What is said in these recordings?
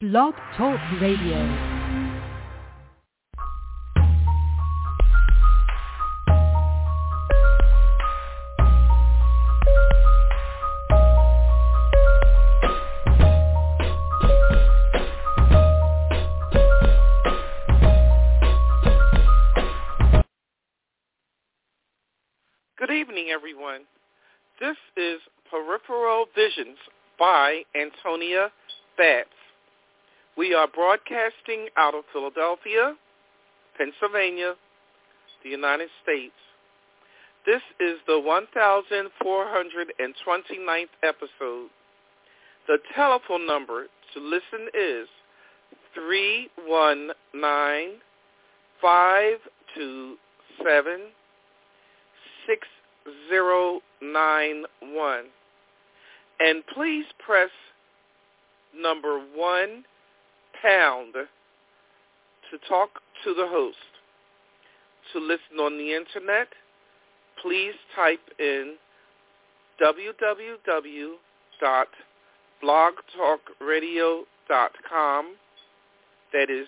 Blog Talk Radio. Good evening, everyone. This is Peripheral Visions by Antonia Batts. We are broadcasting out of Philadelphia, Pennsylvania, the United States. This is the 1,429th episode. The telephone number to listen is 319-527-6091. And please press number 1 pound to talk to the host. To listen on the internet, please type in www.blogtalkradio.com. That is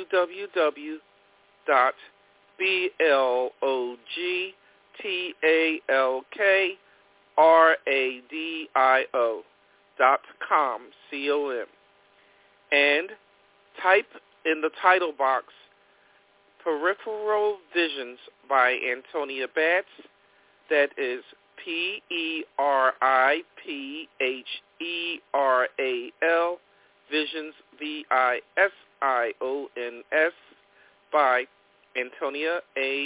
www.blogtalkradio.com, C-O-M. And type in the title box, Peripheral Visions by Antonia Batts. That is P-E-R-I-P-H-E-R-A-L, Visions, V-I-S-I-O-N-S, by Antonia,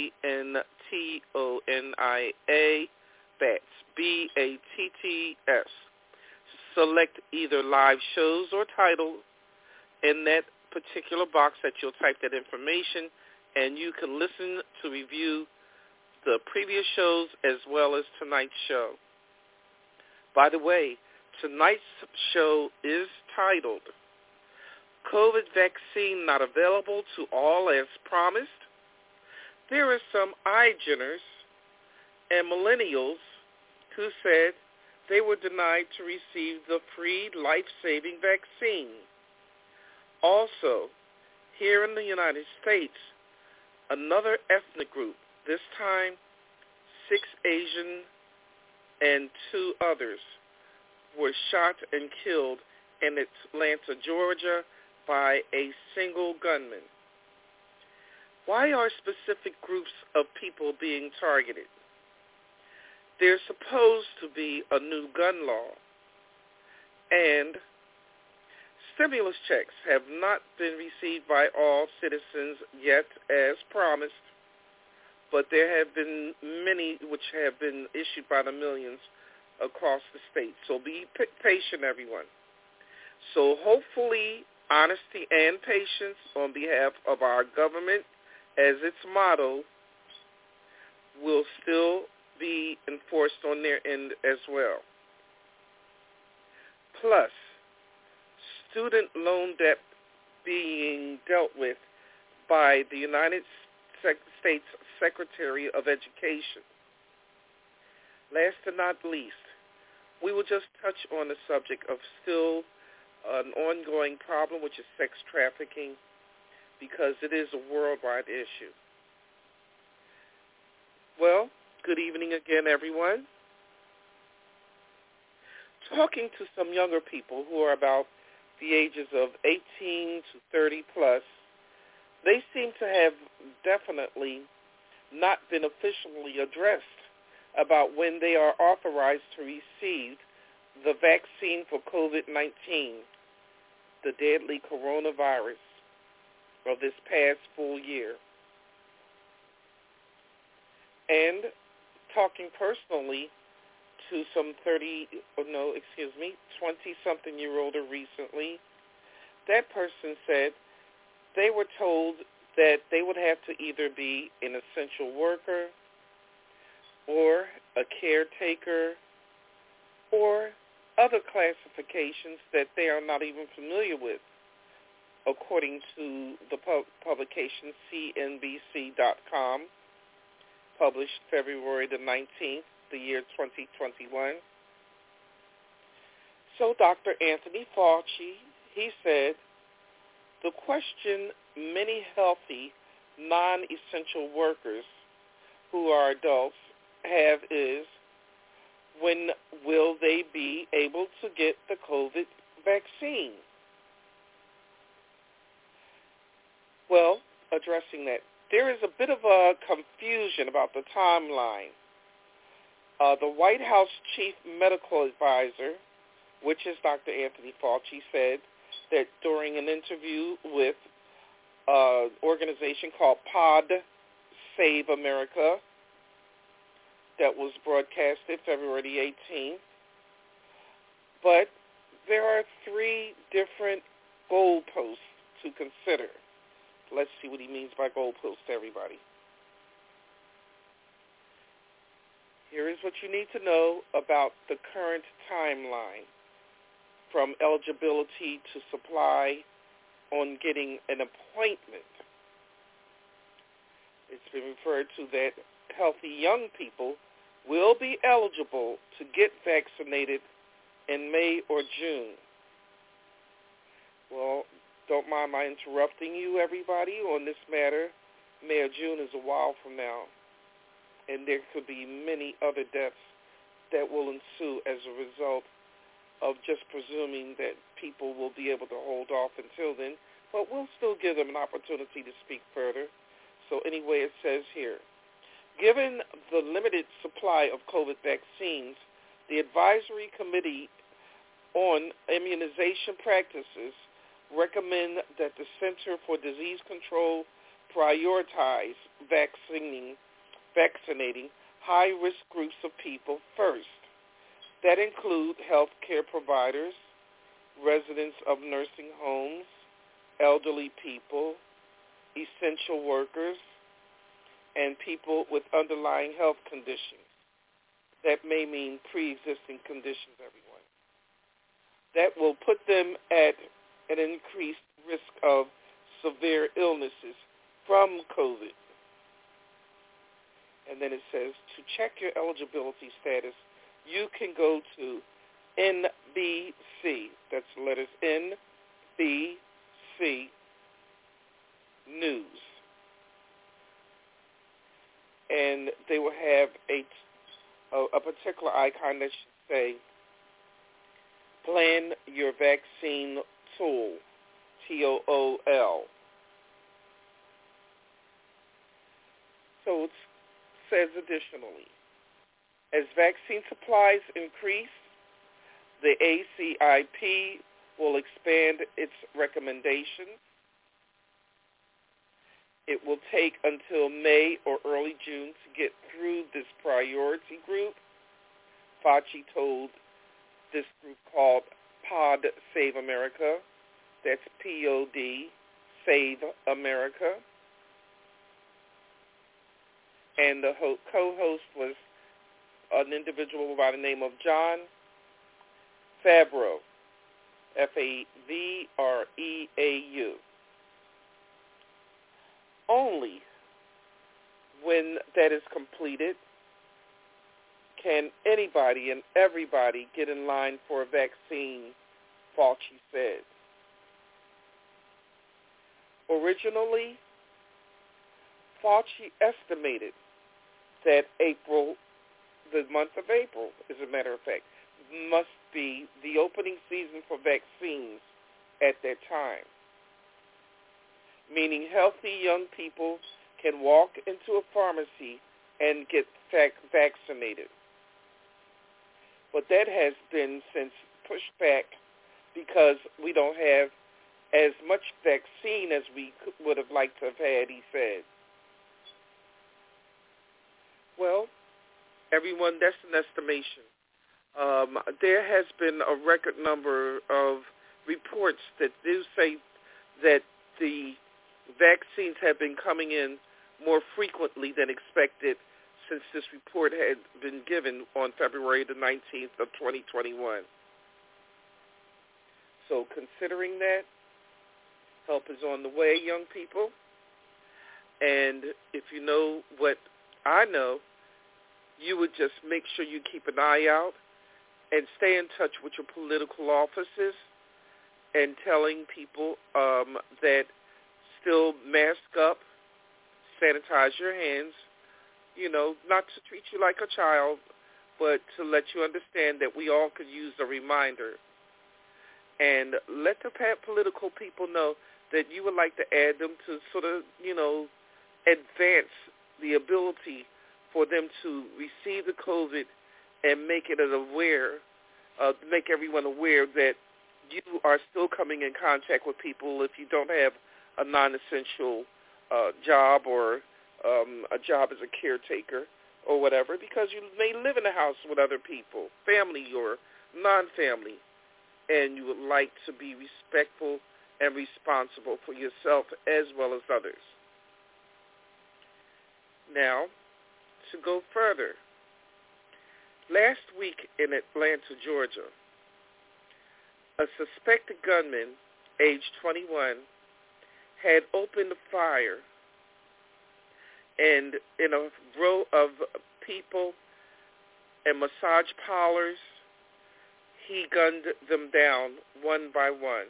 A-N-T-O-N-I-A, Batts, B-A-T-T-S. Select either live shows or titles in that particular box that you'll type that information, and you can listen to review the previous shows as well as tonight's show. By the way, tonight's show is titled COVID Vaccine Not Available to All as Promised. There are some iGeners and millennials who said they were denied to receive the free life-saving vaccine. Also, here in the United States, another ethnic group, this time 6 Asian and 2 others, were shot and killed in Atlanta, Georgia, by a single gunman. Why are specific groups of people being targeted? There's supposed to be a new gun law, and stimulus checks have not been received by all citizens yet as promised, but there have been many which have been issued by the millions across the state. So be patient, everyone. So hopefully honesty and patience on behalf of our government as its motto will still be enforced on their end as well. Plus, student loan debt being dealt with by the United States Secretary of Education. Last but not least, we will just touch on the subject of still an ongoing problem, which is sex trafficking, because it is a worldwide issue. Well, good evening again, everyone. Talking to some younger people who are about the ages of 18 to 30 plus, they seem to have definitely not been officially addressed about when they are authorized to receive the vaccine for COVID-19, the deadly coronavirus of this past full year. And talking personally to some 20-something-year-older recently, that person said they were told that they would have to either be an essential worker or a caretaker or other classifications that they are not even familiar with, according to the publication CNBC.com, published February the 19th, the year 2021. So Dr. Anthony Fauci, he said The question many healthy, non-essential workers who are adults have is, when will they be able to get the COVID vaccine? Well, addressing that, there is a bit of a confusion about the timeline. The White House Chief Medical Advisor, which is Dr. Anthony Fauci, said that during an interview with an organization called Pod Save America that was broadcasted February the 18th. But there are 3 different goalposts to consider. Let's see what he means by goalposts, everybody. Here is what you need to know about the current timeline from eligibility to supply on getting an appointment. It's been referred to that healthy young people will be eligible to get vaccinated in May or June. Well, don't mind my interrupting you, everybody, on this matter. May or June is a while from now, and there could be many other deaths that will ensue as a result of just presuming that people will be able to hold off until then, but we'll still give them an opportunity to speak further. So anyway, it says here, given the limited supply of COVID vaccines, the Advisory Committee on Immunization Practices recommend that the Center for Disease Control prioritize vaccinating high-risk groups of people first. That include healthcare providers, residents of nursing homes, elderly people, essential workers, and people with underlying health conditions. That may mean pre-existing conditions, everyone. That will put them at an increased risk of severe illnesses from COVID. And then it says, to check your eligibility status, you can go to NBC, that's the letters NBC News. And they will have a particular icon that should say, Plan Your Vaccine Tool, TOOL. So it says additionally, as vaccine supplies increase, the ACIP will expand its recommendations. It will take until May or early June to get through this priority group. Fauci told this group called Pod Save America. That's P-O-D, Save America. And the co-host was an individual by the name of John Favreau, F-A-V-R-E-A-U. Only when that is completed can anybody and everybody get in line for a vaccine, Fauci said. Originally, Fauci estimated that April, the month of April, as a matter of fact, must be the opening season for vaccines at that time, meaning healthy young people can walk into a pharmacy and get vaccinated. But that has been since pushed back because we don't have as much vaccine as we would have liked to have had, he said. Well, everyone, that's an estimation. There has been a record number of reports that do say that the vaccines have been coming in more frequently than expected since this report had been given on February the 19th of 2021. So considering that, help is on the way, young people. And if you know what I know, you would just make sure you keep an eye out and stay in touch with your political offices and telling people that still mask up, sanitize your hands, not to treat you like a child, but to let you understand that we all could use a reminder. And let the political people know that you would like to add them to sort of, advance the ability for them to receive the COVID and make everyone aware that you are still coming in contact with people if you don't have a non-essential job or a job as a caretaker or whatever, because you may live in a house with other people, family or non-family, and you would like to be respectful and responsible for yourself as well as others. Now, to go further, last week in Atlanta, Georgia, a suspected gunman, age 21, had opened fire, and in a row of people and massage parlors, he gunned them down one by one.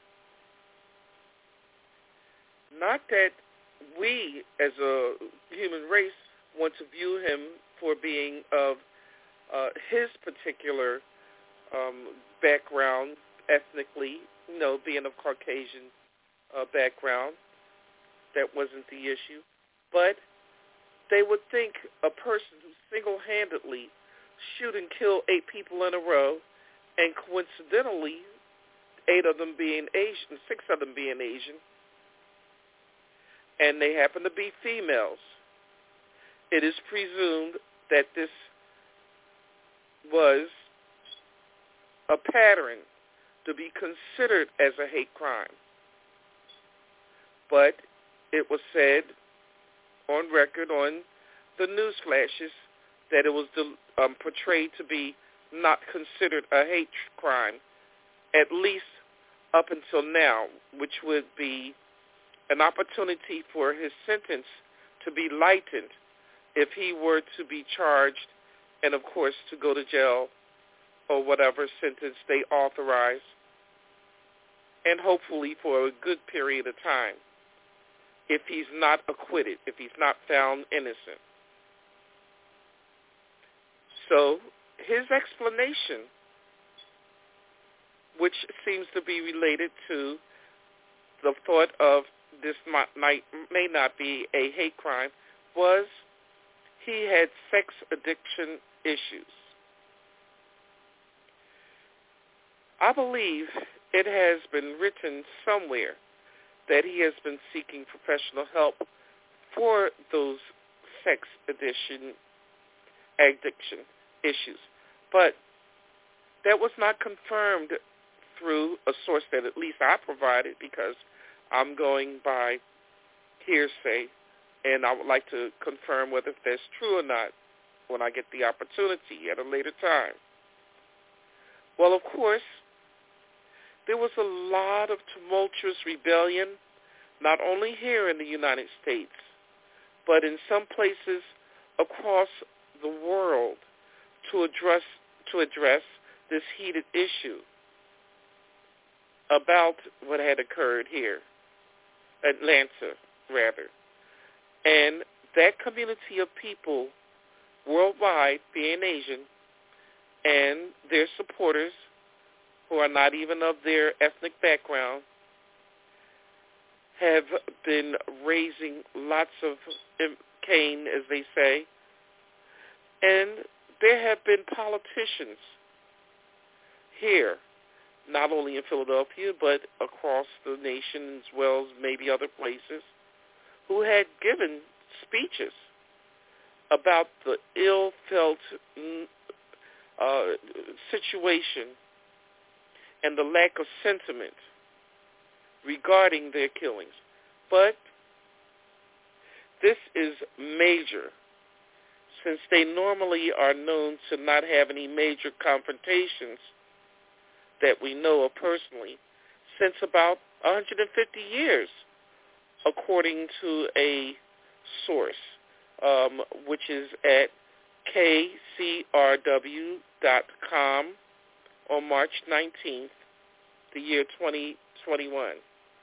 Not that we, as a human race, want to view him for being of his particular background, ethnically, being of Caucasian background. That wasn't the issue. But they would think a person who single-handedly shoot and kill 8 people in a row, and coincidentally, 8 of them being Asian, 6 of them being Asian, and they happen to be females, it is presumed that this was a pattern to be considered as a hate crime. But it was said on record on the news flashes that it was portrayed to be not considered a hate crime, at least up until now, which would be an opportunity for his sentence to be lightened if he were to be charged and, of course, to go to jail or whatever sentence they authorize, and hopefully for a good period of time if he's not acquitted, if he's not found innocent. So his explanation, which seems to be related to the thought of this may not be a hate crime, was he had sex addiction issues. I believe it has been written somewhere that he has been seeking professional help for those sex addiction issues. But that was not confirmed through a source that at least I provided, because I'm going by hearsay, and I would like to confirm whether that's true or not when I get the opportunity at a later time. Well, of course, there was a lot of tumultuous rebellion, not only here in the United States, but in some places across the world to address this heated issue about what had occurred here, Atlanta, rather. And that community of people worldwide, being Asian, and their supporters, who are not even of their ethnic background, have been raising lots of cane, as they say. And there have been politicians here, not only in Philadelphia, but across the nation as well as maybe other places, who had given speeches about the ill-felt situation and the lack of sentiment regarding their killings. But this is major, since they normally are known to not have any major confrontations that we know of personally since about 150 years, according to a source, which is at KCRW.com on March 19th, the year 2021.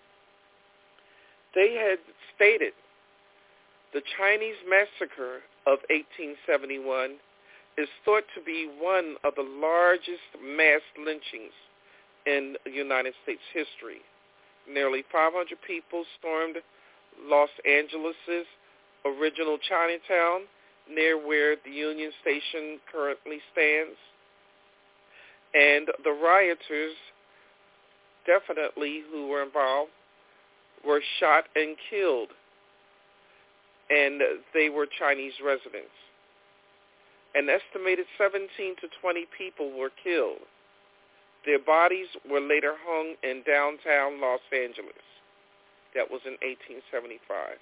They had stated the Chinese massacre of 1871 is thought to be one of the largest mass lynchings in United States history. Nearly 500 people stormed Los Angeles' original Chinatown, near where the Union Station currently stands. And the rioters, definitely who were involved, were shot and killed. And they were Chinese residents. An estimated 17 to 20 people were killed. Their bodies were later hung in downtown Los Angeles. That was in 1875.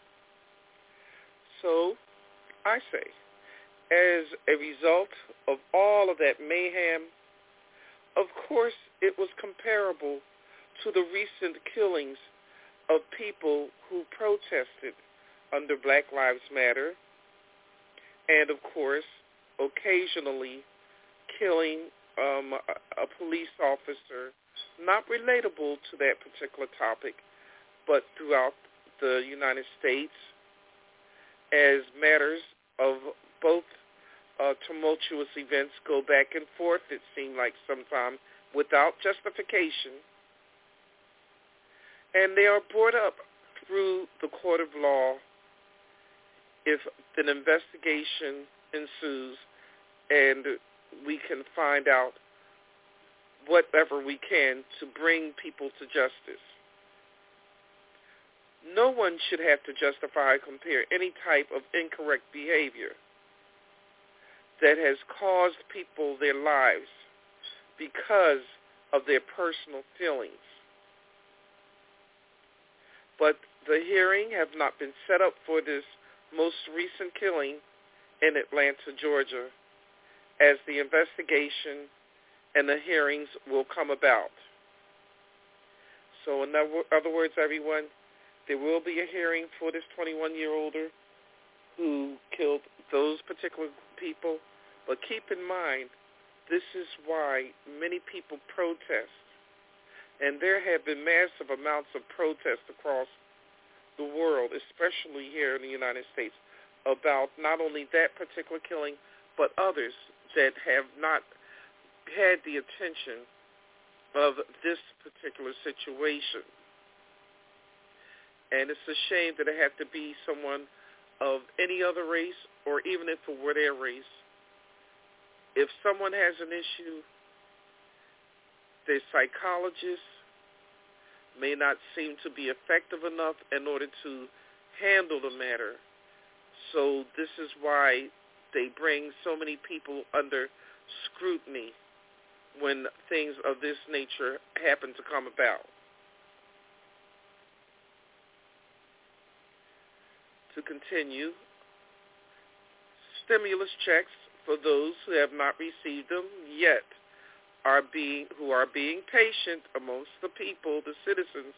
So, I say, as a result of all of that mayhem, of course it was comparable to the recent killings of people who protested under Black Lives Matter, and of course, occasionally killing a police officer, not relatable to that particular topic, but throughout the United States, as matters of both tumultuous events go back and forth, it seemed like sometimes, without justification, and they are brought up through the court of law if an investigation ensues and we can find out whatever we can to bring people to justice. No one should have to justify or compare any type of incorrect behavior that has caused people their lives because of their personal feelings. But the hearing have not been set up for this most recent killing in Atlanta, Georgia, as the investigation and the hearings will come about. So in other words, everyone, there will be a hearing for this 21-year-older who killed those particular people. But keep in mind, this is why many people protest. And there have been massive amounts of protest across the world, especially here in the United States, about not only that particular killing, but others that have not had the attention of this particular situation. And it's a shame that it had to be someone of any other race, or even if it were their race. If someone has an issue, their psychologists may not seem to be effective enough in order to handle the matter. So this is why they bring so many people under scrutiny when things of this nature happen to come about. To continue, stimulus checks for those who have not received them yet who are being patient amongst the people, the citizens.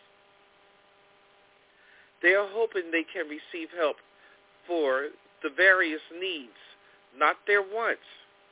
They are hoping they can receive help for the various needs, not their wants.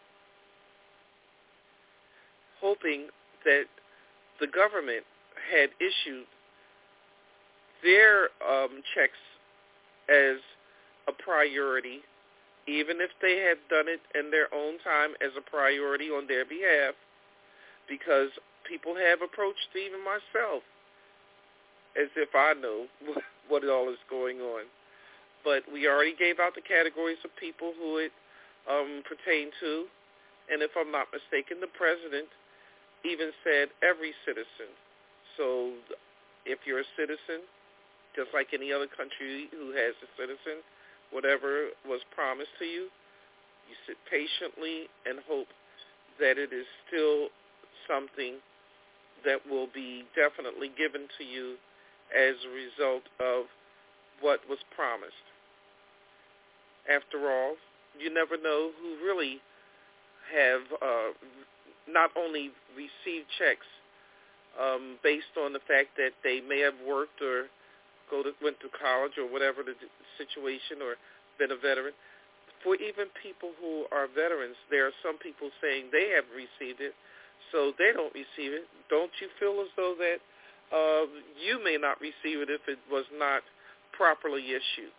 Hoping that the government had issued their checks as a priority, even if they had done it in their own time as a priority on their behalf, because people have approached even myself as if I know what all is going on. But we already gave out the categories of people who it pertained to, and if I'm not mistaken, the president even said every citizen. So if you're a citizen, just like any other country who has a citizen, whatever was promised to you, you sit patiently and hope that it is still something that will be definitely given to you as a result of what was promised. After all, you never know who really have not only received checks based on the fact that they may have worked or went to college or whatever the situation, or been a veteran. For even people who are veterans, there are some people saying they have received it. so they don't receive it. Don't you feel as though that you may not receive it if it was not properly issued?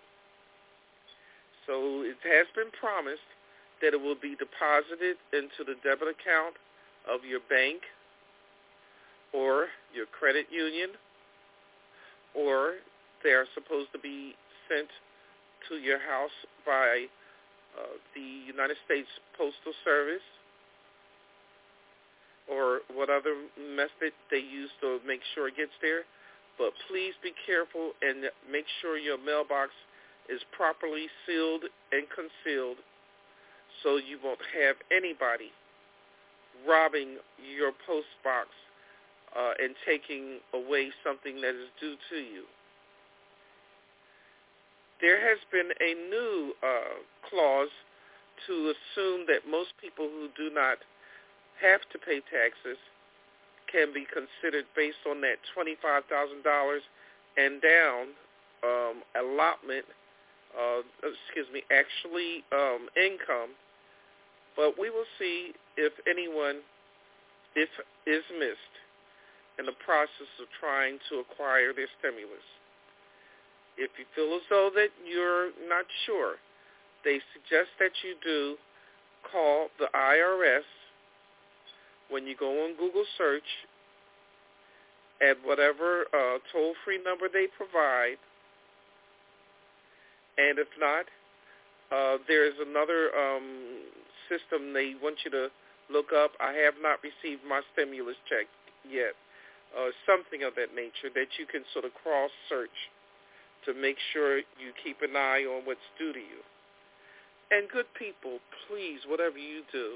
So it has been promised that it will be deposited into the debit account of your bank or your credit union, or they are supposed to be sent to your house by the United States Postal Service, or what other method they use to make sure it gets there. But please be careful and make sure your mailbox is properly sealed and concealed so you won't have anybody robbing your post box and taking away something that is due to you. There has been a new clause to assume that most people who do not have to pay taxes can be considered based on that $25,000 and down allotment, income. But we will see if anyone is missed in the process of trying to acquire their stimulus. If you feel as though that you're not sure, they suggest that you do call the IRS when you go on Google search at whatever toll-free number they provide. And if not, there's another system they want you to look up. I have not received my stimulus check yet. Something of that nature that you can sort of cross-search to make sure you keep an eye on what's due to you. And good people, please, whatever you do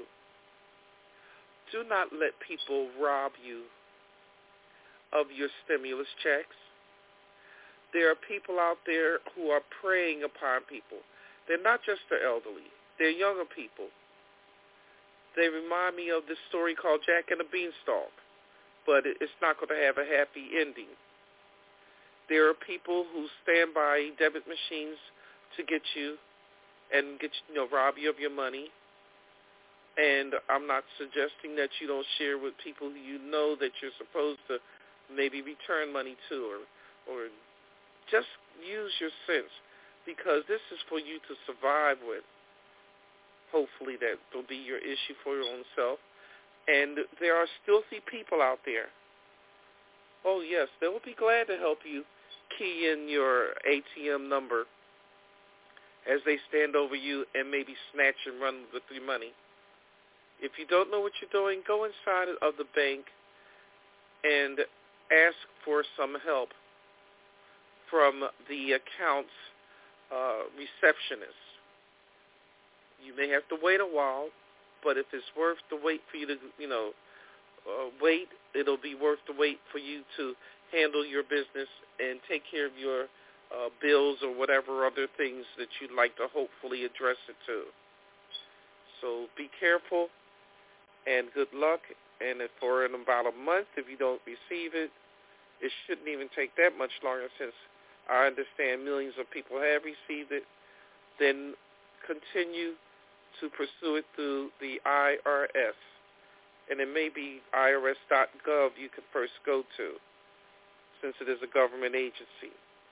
not let people rob you of your stimulus checks. There are people out there who are preying upon people. They're not just the elderly. They're younger people. They remind me of this story called Jack and the Beanstalk, but it's not going to have a happy ending. There are people who stand by debit machines to get you and rob you of your money. And I'm not suggesting that you don't share with people who you know that you're supposed to maybe return money to, or just use your sense, because this is for you to survive with. Hopefully that will be your issue for your own self. And there are filthy people out there. Oh, yes, they will be glad to help you key in your ATM number as they stand over you and maybe snatch and run with your money. If you don't know what you're doing, go inside of the bank and ask for some help from the account's receptionist. You may have to wait a while, but if it's worth the wait for you to, wait, it'll be worth the wait for you to handle your business and take care of your bills or whatever other things that you'd like to hopefully address it to. So be careful and good luck. And if for in about a month, if you don't receive it, it shouldn't even take that much longer, since I understand millions of people have received it. Then continue to pursue it through the IRS. And it may be irs.gov you can first go to, since it is a government agency.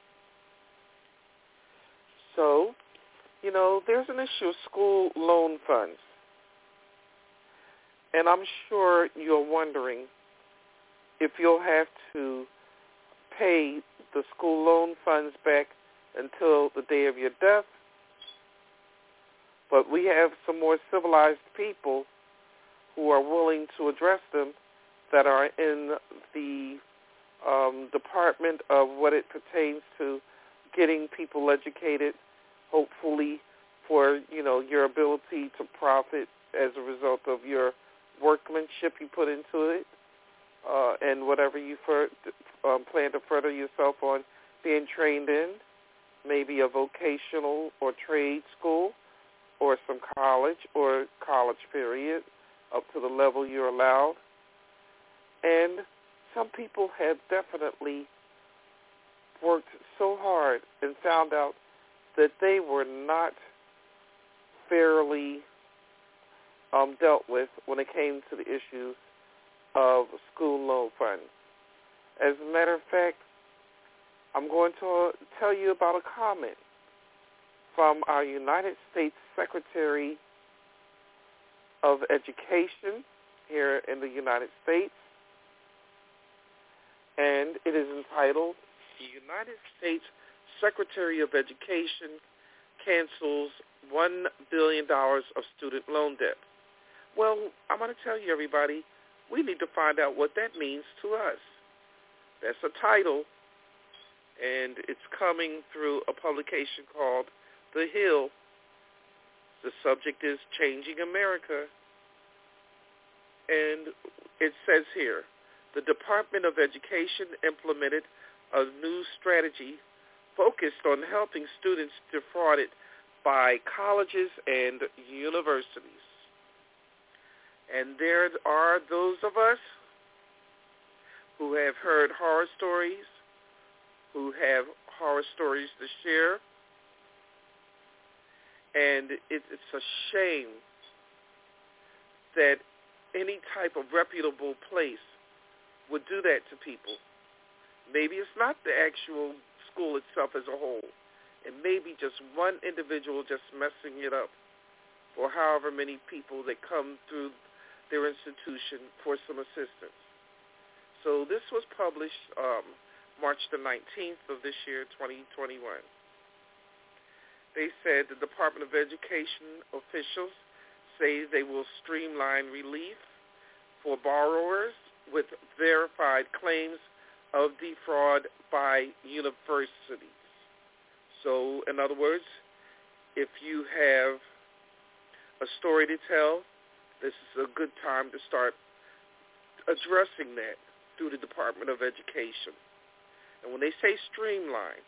So, there's an issue of school loan funds. And I'm sure you're wondering if you'll have to pay the school loan funds back until the day of your death. But we have some more civilized people who are willing to address them that are in the department of what it pertains to getting people educated, hopefully for, your ability to profit as a result of your workmanship you put into it, and whatever you plan to further yourself on being trained in, maybe a vocational or trade school or some college or college period up to the level you're allowed. And some people have definitely worked so hard and found out that they were not fairly dealt with when it came to the issues of school loan funds. As a matter of fact, I'm going to tell you about a comment from our United States Secretary of Education here in the United States, and it is entitled, "The United States Secretary of Education Cancels $1 billion of student loan debt." Well, I'm going to tell you, everybody, we need to find out what that means to us. That's a title, and it's coming through a publication called The Hill. The subject is Changing America. And it says here, the Department of Education implemented a new strategy focused on helping students defrauded by colleges and universities. And there are those of us who have heard horror stories, who have horror stories to share, and it's a shame that any type of reputable place would do that to people. Maybe it's not the actual school itself as a whole. It may be just one individual just messing it up, or however many people that come through their institution for some assistance. So this was published March the 19th of this year, 2021. They said the Department of Education officials say they will streamline relief for borrowers with verified claims of defraud by universities. So, in other words, if you have a story to tell, this is a good time to start addressing that through the Department of Education. And when they say streamline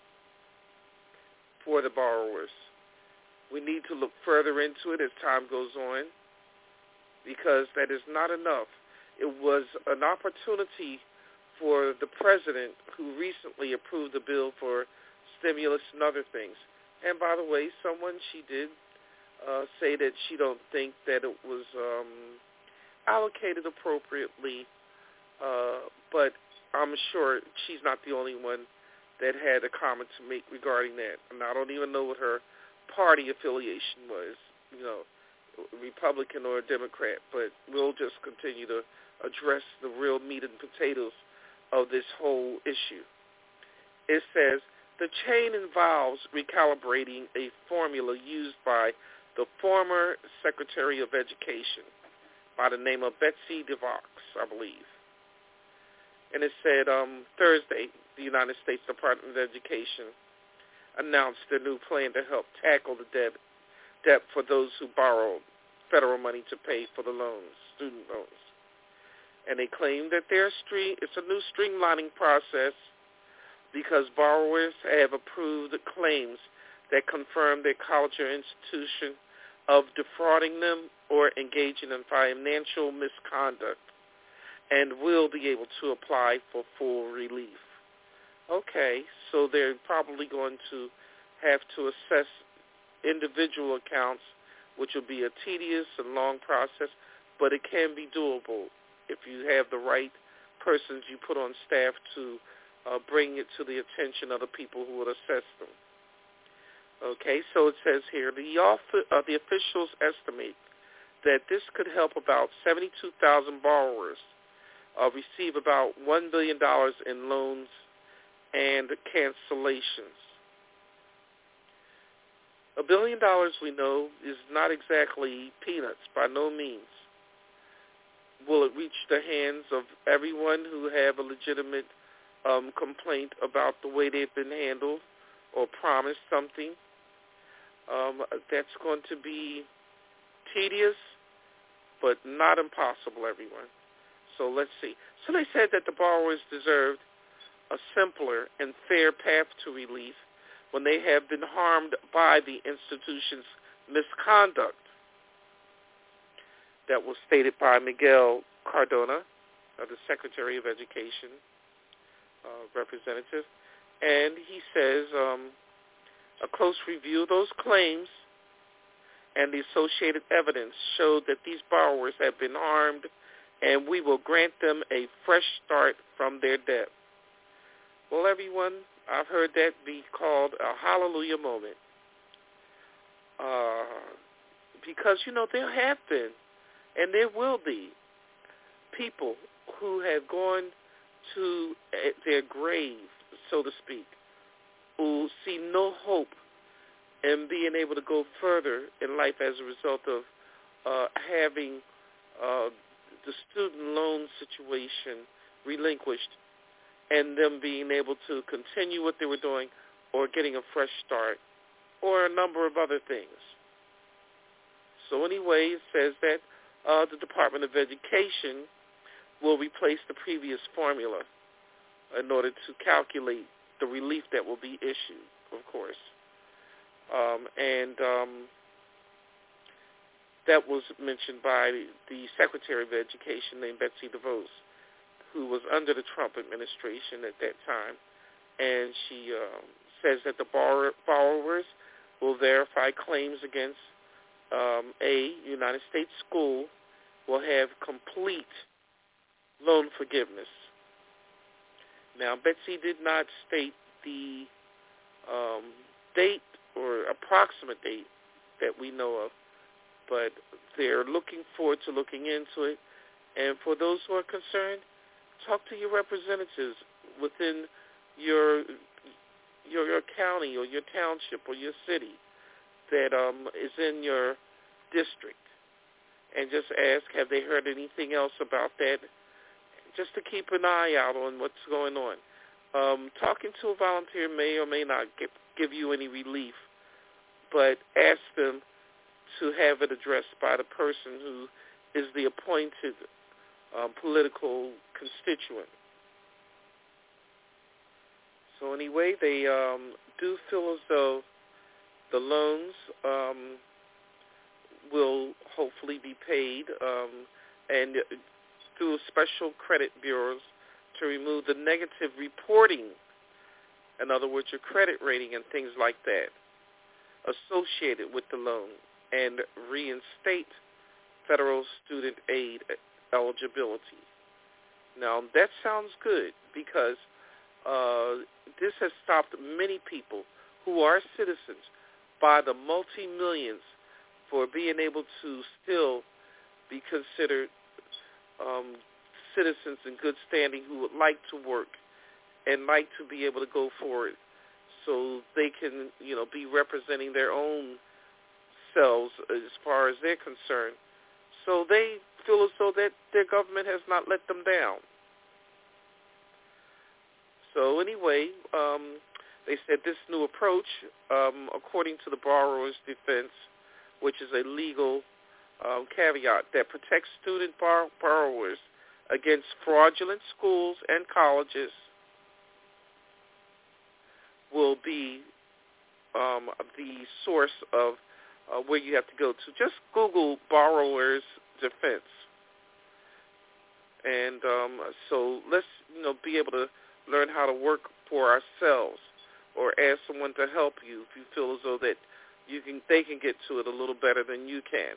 for the borrowers, we need to look further into it as time goes on, because that is not enough. It was an opportunity for the president, who recently approved a bill for stimulus and other things. And by the way, she did say that she don't think that it was allocated appropriately, but I'm sure she's not the only one that had a comment to make regarding that. And I don't even know what her party affiliation was, Republican or Democrat, but we'll just continue to address the real meat and potatoes of this whole issue. It says, the change involves recalibrating a formula used by the former Secretary of Education by the name of Betsy DeVos, I believe. And it said Thursday, the United States Department of Education announced a new plan to help tackle the debt for those who borrow federal money to pay for the loans, student loans. And they claim that it's a new streamlining process because borrowers have approved claims that confirm their college or institution of defrauding them or engaging in financial misconduct, and will be able to apply for full relief. Okay, so they're probably going to have to assess individual accounts, which will be a tedious and long process, but it can be doable if you have the right persons you put on staff to bring it to the attention of the people who would assess them. Okay, so it says here, the officials estimate that this could help about 72,000 borrowers receive about $1 billion in loans and cancellations. $1 billion, we know, is not exactly peanuts, by no means. Will it reach the hands of everyone who have a legitimate complaint about the way they've been handled or promised something? That's going to be tedious, but not impossible, everyone. So let's see. So they said that the borrowers deserved a simpler and fair path to relief when they have been harmed by the institution's misconduct. That was stated by Miguel Cardona, the Secretary of Education representative. And he says a close review of those claims and the associated evidence showed that these borrowers have been harmed and we will grant them a fresh start from their debt. Well, everyone, I've heard that be called a hallelujah moment. Because, there have been, and there will be, people who have gone to their grave, so to speak, who see no hope in being able to go further in life as a result of having the student loan situation relinquished and them being able to continue what they were doing or getting a fresh start or a number of other things. So anyway, it says that the Department of Education will replace the previous formula in order to calculate the relief that will be issued, of course. That was mentioned by the Secretary of Education named Betsy DeVos, who was under the Trump administration at that time. And she says that the borrowers will verify claims against a United States school will have complete loan forgiveness. Now, Betsy did not state the date or approximate date that we know of, but they're looking forward to looking into it. And for those who are concerned, talk to your representatives within your county or your township or your city that is in your district, and just ask, have they heard anything else about that, just to keep an eye out on what's going on. Talking to a volunteer may or may not give you any relief, but ask them to have it addressed by the person who is the appointed political constituent. So anyway, they do feel as though the loans will hopefully be paid and through special credit bureaus to remove the negative reporting, in other words, your credit rating and things like that, associated with the loan, and reinstate federal student aid eligibility. Now, that sounds good because this has stopped many people who are citizens by the multi-millions for being able to still be considered citizens in good standing who would like to work and like to be able to go forward so they can, be representing their own selves as far as they're concerned. So they feel as though that their government has not let them down. So anyway, they said this new approach, according to the borrower's defense, which is a legal caveat that protects student borrowers against fraudulent schools and colleges, will be the source of where you have to go to. Just Google borrower's defense. And so let's, be able to learn how to work for ourselves or ask someone to help you if you feel as though that they can get to it a little better than you can.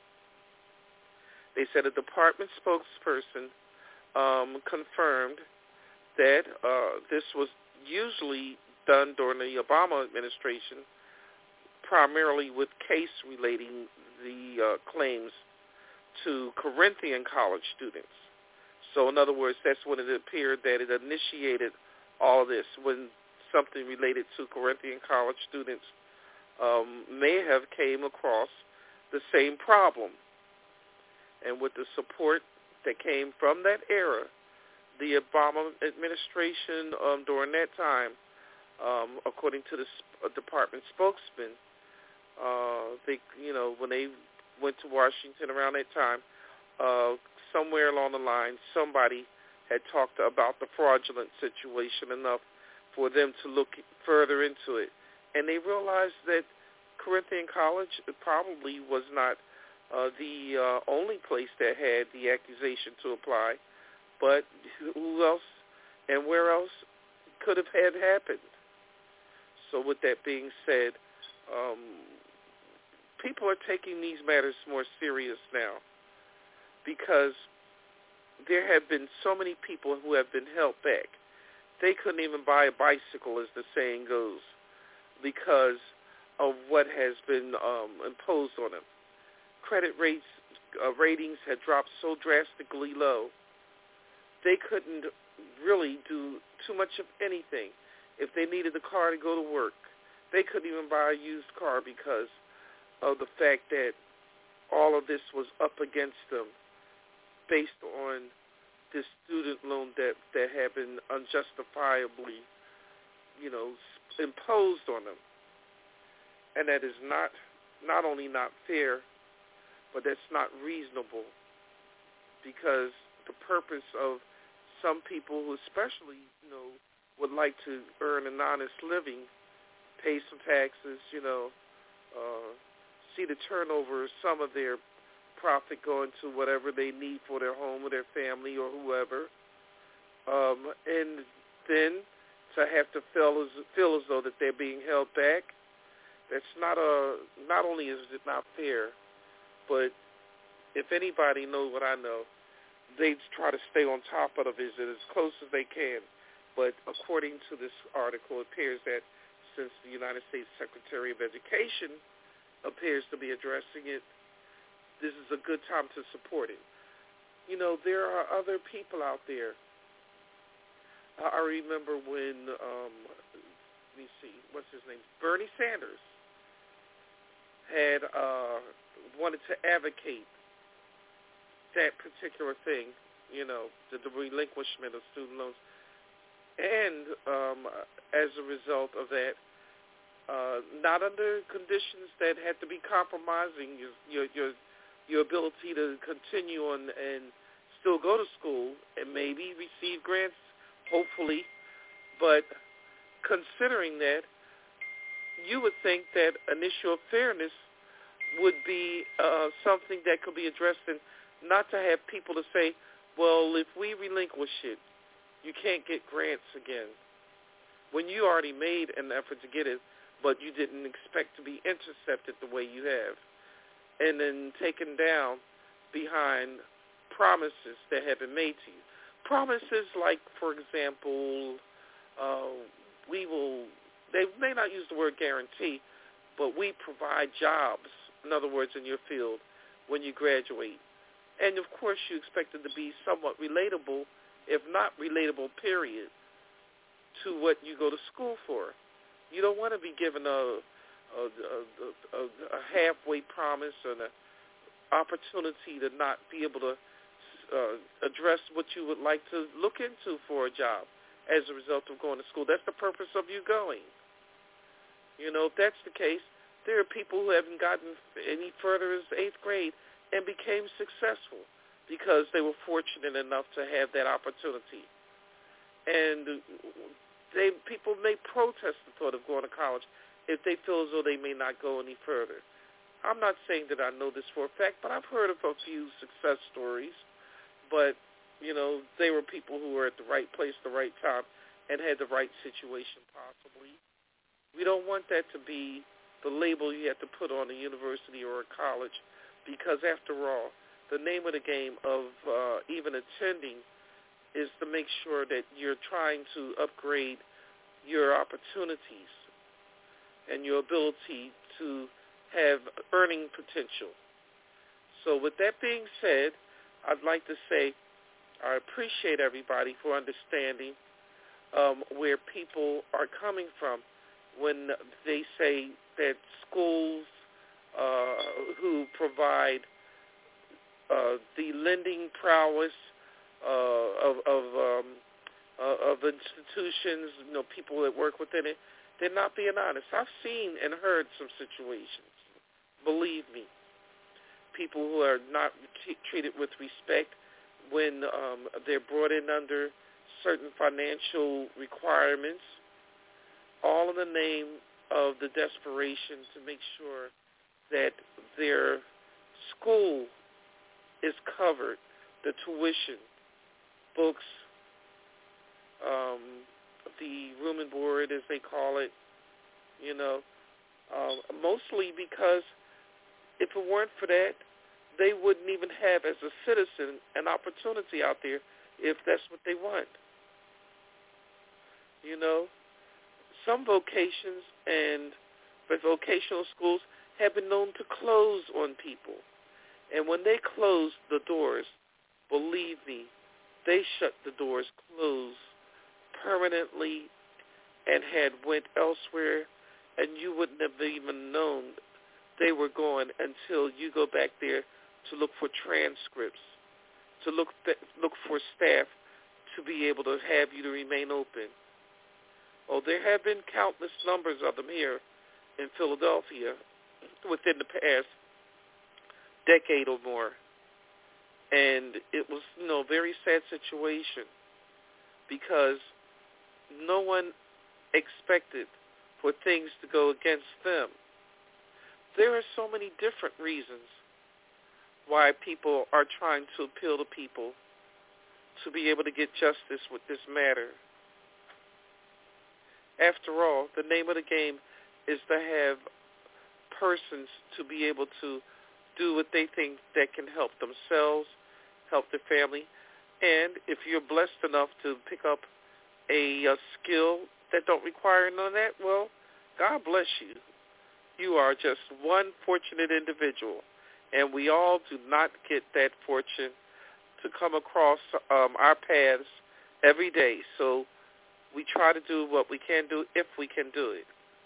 They said a department spokesperson confirmed that this was usually done during the Obama administration, primarily with case relating the claims to Corinthian college students. So in other words, that's when it appeared that it initiated all this, when something related to Corinthian college students may have came across the same problem. And with the support that came from that era, the Obama administration during that time, according to the department spokesman, they, when they went to Washington around that time, somewhere along the line, somebody had talked about the fraudulent situation enough for them to look further into it. And they realized that Corinthian College probably was not the only place that had the accusation to apply, but who else and where else could have had happened. So with that being said, people are taking these matters more serious now because there have been so many people who have been held back. They couldn't even buy a bicycle, as the saying goes, because of what has been imposed on them. Credit ratings had dropped so drastically low, they couldn't really do too much of anything. If they needed a car to go to work, they couldn't even buy a used car because of the fact that all of this was up against them based on this student loan debt that had been unjustifiably, imposed on them. And that is not only not fair, but that's not reasonable, because the purpose of some people who especially, would like to earn an honest living, pay some taxes, see the turnover of some of their profit going to whatever they need for their home or their family or whoever, and then to have to feel as though that they're being held back. That's not only is it not fair, but if anybody knows what I know, they try to stay on top of the visit as close as they can. But according to this article, it appears that since the United States Secretary of Education appears to be addressing it, this is a good time to support it. There are other people out there. I remember when, let me see, what's his name? Bernie Sanders had wanted to advocate that particular thing, the relinquishment of student loans. And as a result of that, not under conditions that had to be compromising your ability to continue on and still go to school and maybe receive grants, hopefully. But considering that, you would think that an issue of fairness would be something that could be addressed, and not to have people to say, well, if we relinquish it, you can't get grants again, when you already made an effort to get it, but you didn't expect to be intercepted the way you have, and then taken down behind promises that have been made to you. Promises like, for example, they may not use the word guarantee, but we provide jobs, in other words, in your field when you graduate. And, of course, you expect it to be somewhat relatable, if not relatable, period, to what you go to school for. You don't want to be given a halfway promise and an opportunity to not be able to address what you would like to look into for a job as a result of going to school. That's the purpose of you going. If that's the case, there are people who haven't gotten any further as 8th grade and became successful because they were fortunate enough to have that opportunity. And people may protest the thought of going to college if they feel as though they may not go any further. I'm not saying that I know this for a fact, but I've heard of a few success stories. But, they were people who were at the right place at the right time and had the right situation possibly. We don't want that to be the label you have to put on a university or a college, because after all, the name of the game of even attending is to make sure that you're trying to upgrade your opportunities and your ability to have earning potential. So with that being said, I'd like to say I appreciate everybody for understanding where people are coming from when they say that schools who provide the lending prowess of institutions, people that work within it, they're not being honest. I've seen and heard some situations, believe me, people who are not treated with respect when they're brought in under certain financial requirements, all in the name of the desperation to make sure that their school is covered, the tuition, books, the room and board, as they call it, mostly because if it weren't for that, they wouldn't even have as a citizen an opportunity out there if that's what they want. You know, some vocations and vocational schools have been known to close on people. And when they close the doors, believe me, they shut the doors closed permanently and had went elsewhere, and you wouldn't have even known they were gone until you go back there to look for transcripts, to look for staff to be able to have you to remain open. Oh, there have been countless numbers of them here in Philadelphia within the past decade or more. And it was, a very sad situation because no one expected for things to go against them. There are so many different reasons why people are trying to appeal to people to be able to get justice with this matter. After all, the name of the game is to have persons to be able to do what they think that can help themselves, help their family, and if you're blessed enough to pick up a skill that don't require none of that, well, God bless you. You are just one fortunate individual, and we all do not get that fortune to come across our paths every day. So we try to do what we can do if we can do it.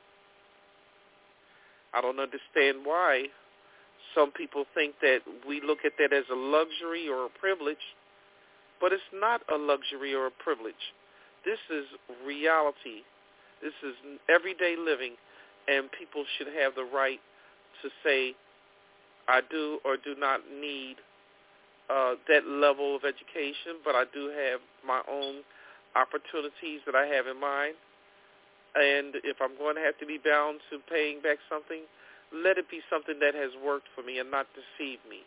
I don't understand why some people think that we look at that as a luxury or a privilege, but it's not a luxury or a privilege. This is reality. This is everyday living, and people should have the right to say, I do or do not need that level of education, but I do have my own opportunities that I have in mind. And if I'm going to have to be bound to paying back something, let it be something that has worked for me and not deceive me.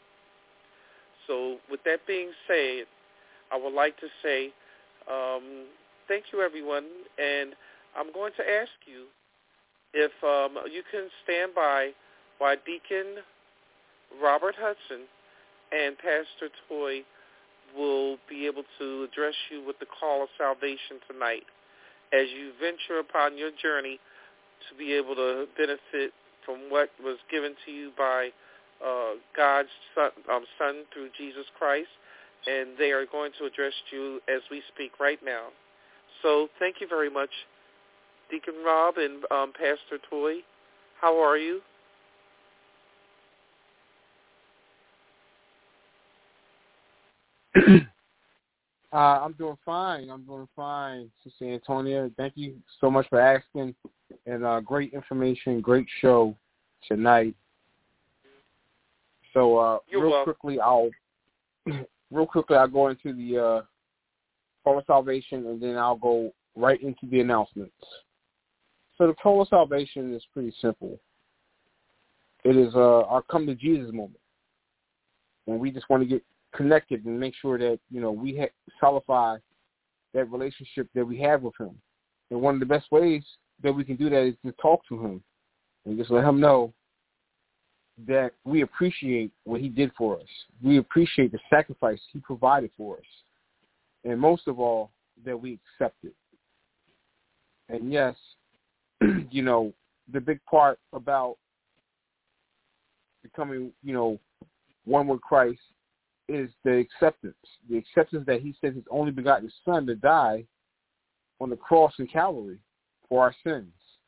So with that being said, I would like to say thank you, everyone. And I'm going to ask you if you can stand by while Deacon Robert Hudson and Pastor Toy will be able to address you with the call of salvation tonight as you venture upon your journey to be able to benefit from what was given to you by God's Son through Jesus Christ, and they are going to address you as we speak right now. So thank you very much, Deacon Rob and Pastor Toy. How are you? I'm doing fine. Sister Antonia. Thank you so much for asking, and great information, great show tonight. So real quickly, I'll go into the call of salvation, and then I'll go right into the announcements. So the call of salvation is pretty simple. It is our come to Jesus moment, when we just want to get connected and make sure that we solidify that relationship that we have with Him. And one of the best ways that we can do that is to talk to Him and just let Him know that we appreciate what He did for us. We appreciate the sacrifice He provided for us, and most of all, that we accept it. And yes, the big part about becoming one with Christ is the acceptance that He sent His only begotten Son to die on the cross in Calvary for our sins.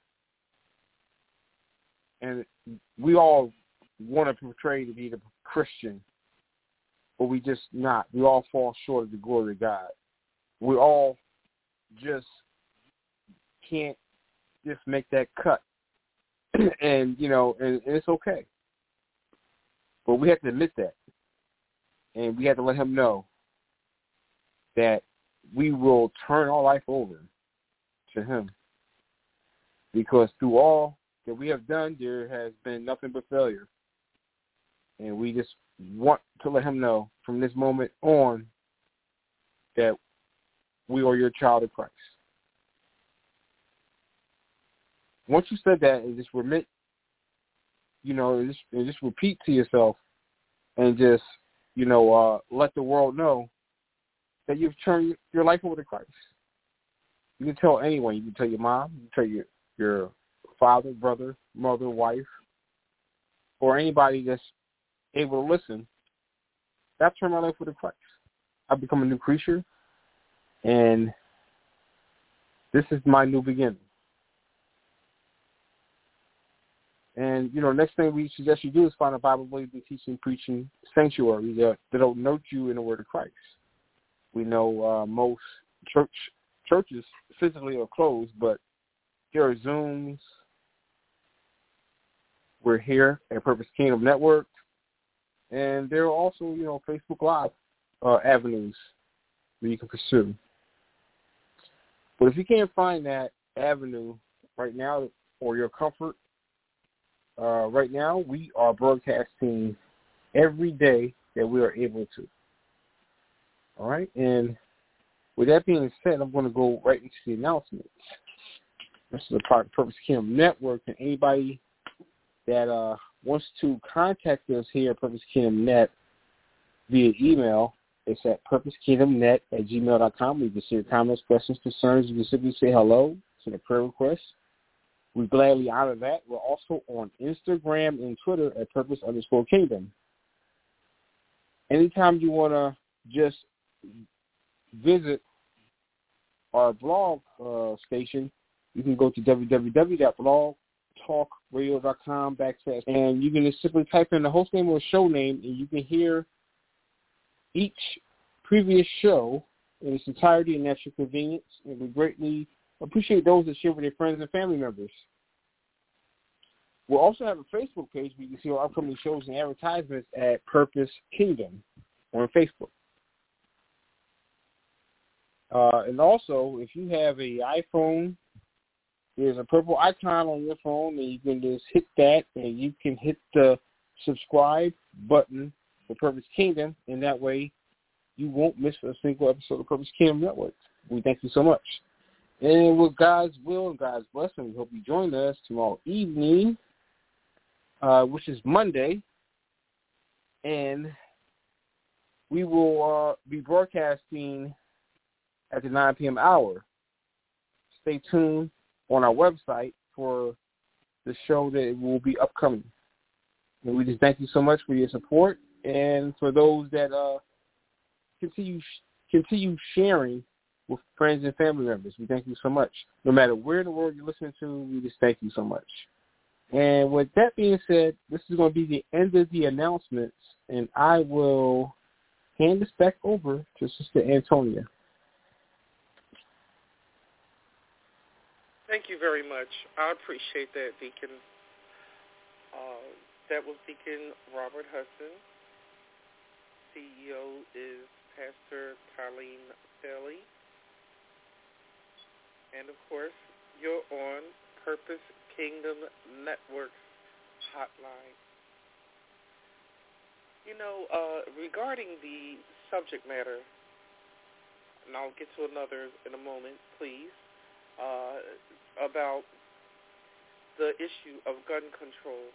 And we all want to portray to be the Christian, but we just not. We all fall short of the glory of God. We all just can't just make that cut. and it's okay. But we have to admit that. And we have to let Him know that we will turn our life over to Him. Because through all that we have done, there has been nothing but failure. And we just want to let Him know from this moment on that we are your child of Christ. Once you said that, and just repeat to yourself and just, let the world know that you've turned your life over to Christ. You can tell anyone. You can tell your mom. You can tell your father, brother, mother, wife, or anybody that's able to listen. I've turned my life over to Christ. I've become a new creature, and this is my new beginning. And, next thing we suggest you do is find a Bible-believing, teaching, preaching sanctuary that'll nurture you in the Word of Christ. We know most churches physically are closed, but there are Zooms. We're here at Purpose Kingdom Network. And there are also, Facebook Live avenues that you can pursue. But if you can't find that avenue right now for your comfort, right now we are broadcasting every day that we are able to. All right? And with that being said, I'm going to go right into the announcements. This is a part of Purpose Kingdom Network, and anybody that wants to contact us here at Purpose Kingdom Net via email, it's at purposekingdomnet@gmail.com. You can see your comments, questions, concerns. You can simply say hello, send a prayer request. We gladly honor that. We're also on Instagram and Twitter at Purpose_Kingdom. Anytime you want to just visit our blog station, you can go to www.blogtalkradio.com/ and you can just simply type in the host name or show name, and you can hear each previous show in its entirety and at your convenience. And we greatly appreciate those that share with their friends and family members. We'll also have a Facebook page where you can see our upcoming shows and advertisements at Purpose Kingdom on Facebook. And also, if you have an iPhone, there's a purple icon on your phone, and you can just hit that, and you can hit the subscribe button for Purpose Kingdom, and that way you won't miss a single episode of Purpose Kingdom Network. We thank you so much. And with God's will and God's blessing, we hope you join us tomorrow evening, which is Monday, and we will be broadcasting at the 9 p.m. hour. Stay tuned on our website for the show that will be upcoming. And we just thank you so much for your support, and for those that continue sharing with friends and family members. We thank you so much. No matter where in the world you're listening to, we just thank you so much. And with that being said, this is going to be the end of the announcements, and I will hand this back over to Sister Antonia. Thank you very much. I appreciate that, Deacon. That was Deacon Robert Hudson. CEO is Pastor Colleen Bailey. And, of course, you're on Purpose Kingdom Network hotline. Regarding the subject matter, and I'll get to another in a moment, please, about the issue of gun control.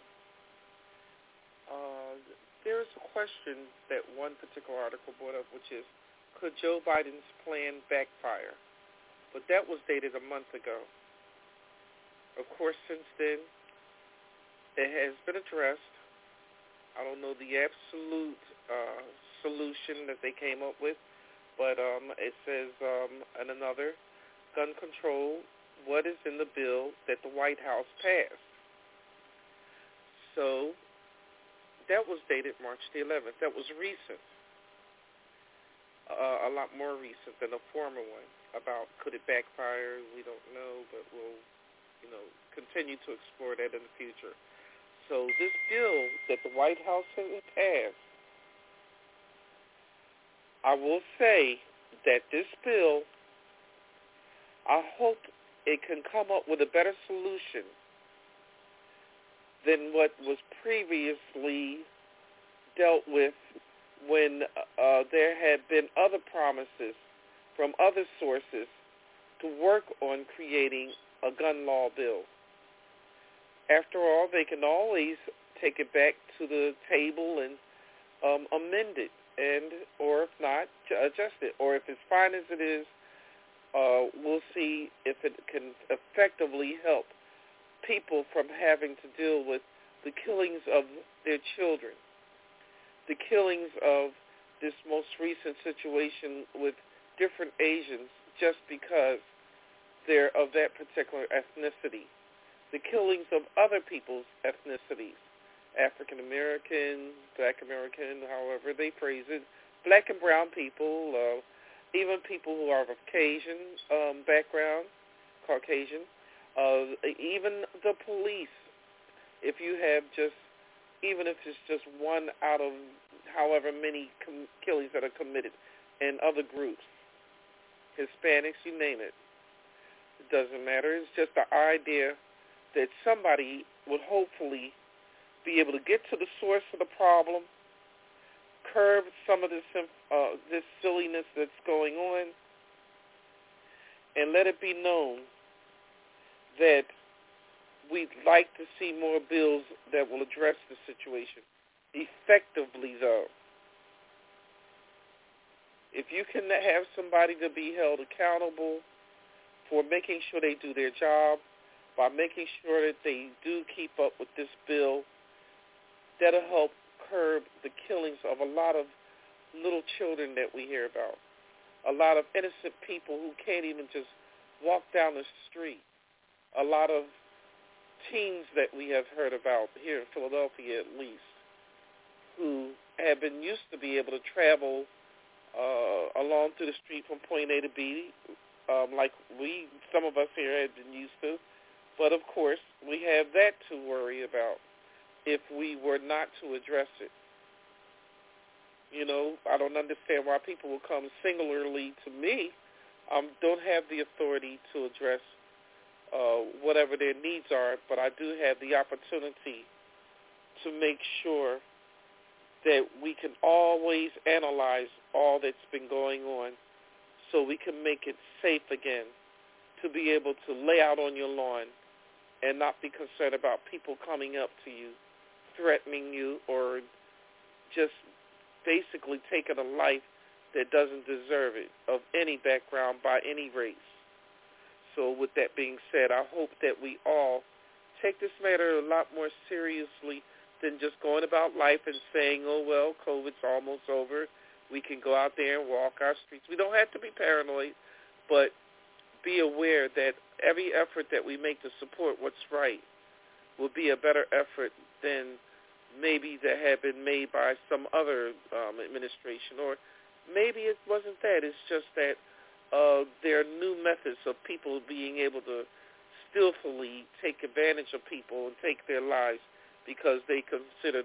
There's a question that one particular article brought up, which is, could Joe Biden's plan backfire? But that was dated a month ago. Of course, since then, it has been addressed. I don't know the absolute solution that they came up with, but it says, and another, gun control, what is in the bill that the White House passed. So that was dated March the 11th. That was recent, a lot more recent than the former one. About could it backfire, we don't know, but we'll, continue to explore that in the future. So this bill that the White House has passed, I will say that this bill, I hope it can come up with a better solution than what was previously dealt with when there had been other promises from other sources to work on creating a gun law bill. After all, they can always take it back to the table and amend it, and or if not, adjust it. Or if it's fine as it is, we'll see if it can effectively help people from having to deal with the killings of their children, the killings of this most recent situation with different Asians just because they're of that particular ethnicity, the killings of other people's ethnicities, African American, Black American, however they phrase it, Black and brown people, even people who are of Caucasian background, Caucasian, even the police. If you have even if it's just one out of however many killings that are committed in other groups, Hispanics, you name it, it doesn't matter. It's just the idea that somebody would hopefully be able to get to the source of the problem, curb some of this silliness that's going on, and let it be known that we'd like to see more bills that will address the situation effectively, though. If you can have somebody to be held accountable for making sure they do their job, by making sure that they do keep up with this bill, that'll help curb the killings of a lot of little children that we hear about, a lot of innocent people who can't even just walk down the street, a lot of teens that we have heard about here in Philadelphia at least, who have been used to be able to travel along through the street from point A to B, like some of us here have been used to. But, of course, we have that to worry about if we were not to address it. You know, I don't understand why people will come singularly to me, don't have the authority to address whatever their needs are, but I do have the opportunity to make sure that we can always analyze all that's been going on so we can make it safe again to be able to lay out on your lawn and not be concerned about people coming up to you, threatening you, or just basically taking a life that doesn't deserve it, of any background, by any race. So with that being said, I hope that we all take this matter a lot more seriously than just going about life and saying, oh, well, COVID's almost over. We can go out there and walk our streets. We don't have to be paranoid, but be aware that every effort that we make to support what's right will be a better effort than maybe that had been made by some other administration. Or maybe it wasn't that. It's just that there are new methods of people being able to skillfully take advantage of people and take their lives because they consider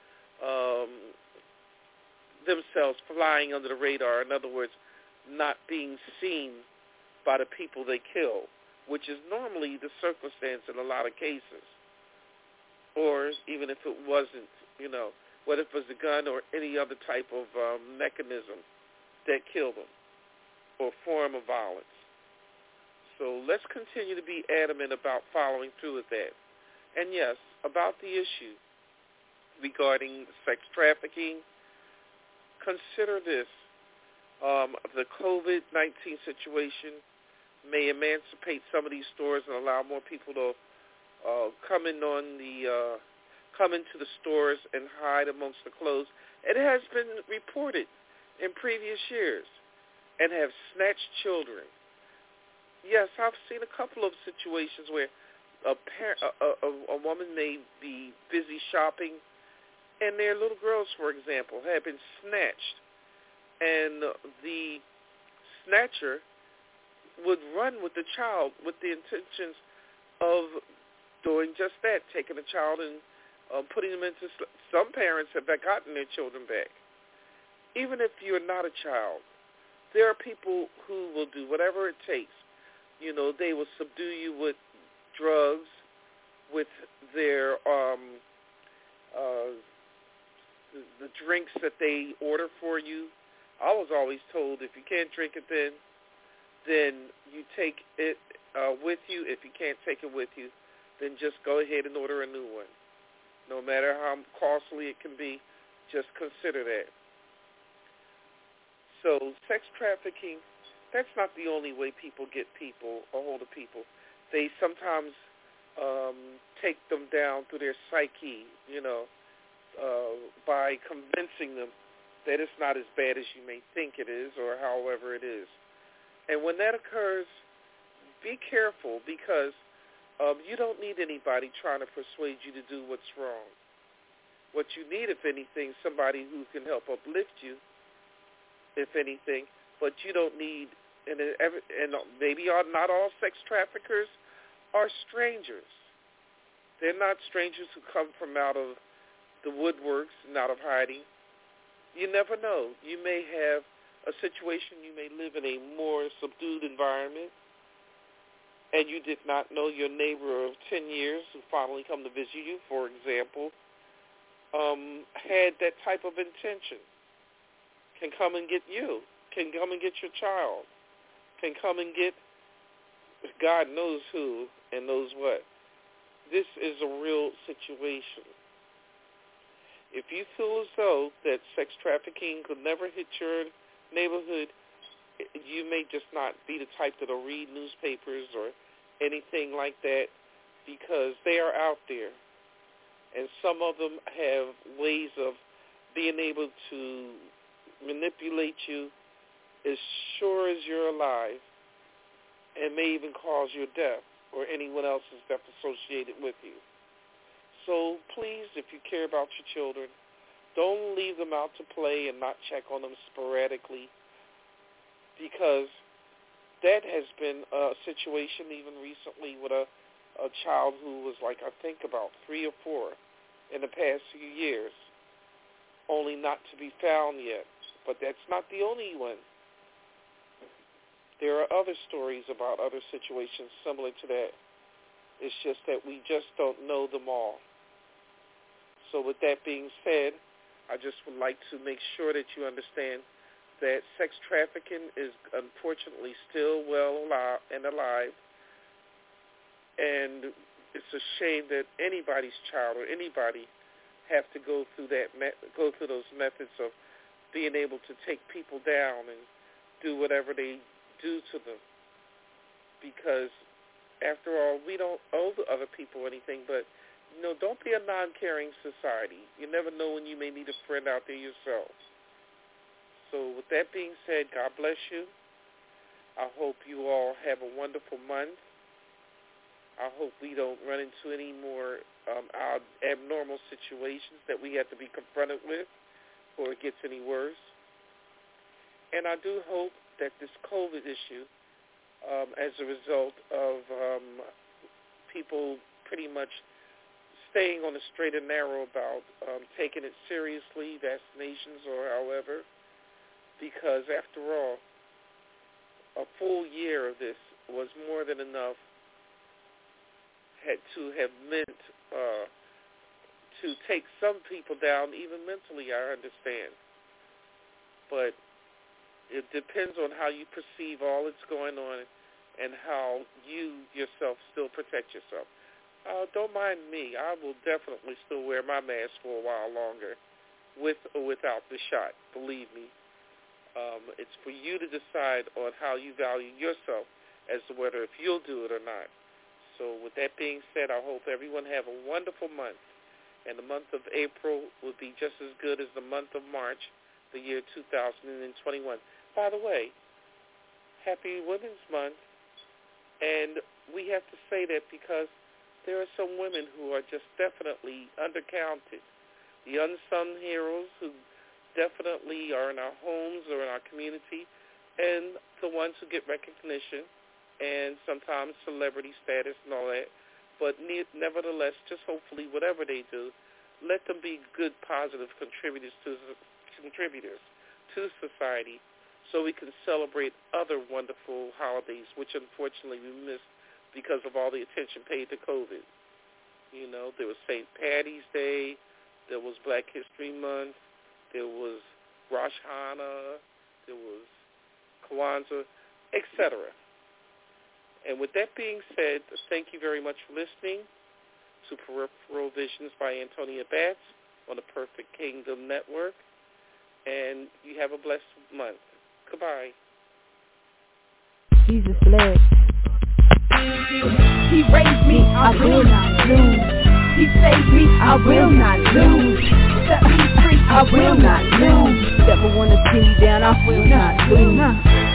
themselves flying under the radar. In other words, not being seen by the people they kill, which is normally the circumstance in a lot of cases. Or even if it wasn't, you know, whether it was a gun or any other type of mechanism that killed them or form of violence. So let's continue to be adamant about following through with that. And yes, about the issue regarding sex trafficking, consider this. The COVID-19 situation may emancipate some of these stores and allow more people to come into the stores and hide amongst the clothes. It has been reported in previous years and have snatched children. Yes, I've seen a couple of situations where a woman may be busy shopping and their little girls, for example, have been snatched. And the snatcher would run with the child with the intentions of doing just that, taking a child and putting them into... Some parents have gotten their children back. Even if you're not a child, there are people who will do whatever it takes. You know, they will subdue you with drugs, with their the drinks that they order for you. I was always told if you can't drink it then you take it with you. If you can't take it with you, then just go ahead and order a new one. No matter how costly it can be, Just consider that. So sex trafficking, that's not the only way people get people, a hold of people. They sometimes take them down through their psyche, by convincing them that it's not as bad as you may think it is or however it is. And when that occurs, be careful because you don't need anybody trying to persuade you to do what's wrong. What you need, if anything, somebody who can help uplift you, if anything, but you don't need, and maybe not all sex traffickers are strangers. They're not strangers who come from out of the woodworks and out of hiding. You never know. You may have a situation, you may live in a more subdued environment, and you did not know your neighbor of 10 years who finally come to visit you, for example, had that type of intention, can come and get you, can come and get your child, can come and get God knows who and knows what. This is a real situation. If you feel as though that sex trafficking could never hit your neighborhood, you may just not be the type that'll read newspapers or anything like that because they are out there. And some of them have ways of being able to manipulate you as sure as you're alive and may even cause your death or anyone else's death associated with you. So please, if you care about your children, don't leave them out to play and not check on them sporadically because that has been a situation even recently with a child who was like, I think about 3 or 4 in the past few years, only not to be found yet. But that's not the only one. There are other stories about other situations similar to that. It's just that we just don't know them all. So with that being said, I just would like to make sure that you understand that sex trafficking is unfortunately still well alive, and it's a shame that anybody's child or anybody have to go through those methods of being able to take people down and do whatever they do to them. Because after all, we don't owe the other people anything, but don't be a non-caring society. You never know when you may need a friend out there yourself. So with that being said, God bless you. I hope you all have a wonderful month. I hope we don't run into any more abnormal situations that we have to be confronted with or it gets any worse. And I do hope that this COVID issue, as a result of people pretty much staying on the straight and narrow about taking it seriously, vaccinations or however, because after all, a full year of this was more than enough to have meant to take some people down, even mentally, I understand. But it depends on how you perceive all that's going on and how you yourself still protect yourself. Don't mind me. I will definitely still wear my mask for a while longer, with or without the shot. Believe me. It's for you to decide on how you value yourself as to whether if you'll do it or not. So with that being said, I hope everyone have a wonderful month. And the month of April will be just as good as the month of March, the year 2021. By the way, happy Women's Month. And we have to say that because there are some women who are just definitely undercounted. The unsung heroes who definitely are in our homes or in our community, and the ones who get recognition and sometimes celebrity status and all that. But nevertheless, just hopefully whatever they do, let them be good, positive contributors to society so we can celebrate other wonderful holidays, which unfortunately we missed because of all the attention paid to COVID. There was St. Patty's Day, there was Black History Month, there was Rosh Hashanah, there was Kwanzaa, etc. And with that being said, thank you very much for listening to Peripheral Visions by Antonia Batts. on the Perfect Kingdom Network. And you have a blessed month. Goodbye. Jesus bled. He raised me, I will not lose. He saved me, I will not lose. Set me free, I will not lose. Never wanna see me down, I will not lose.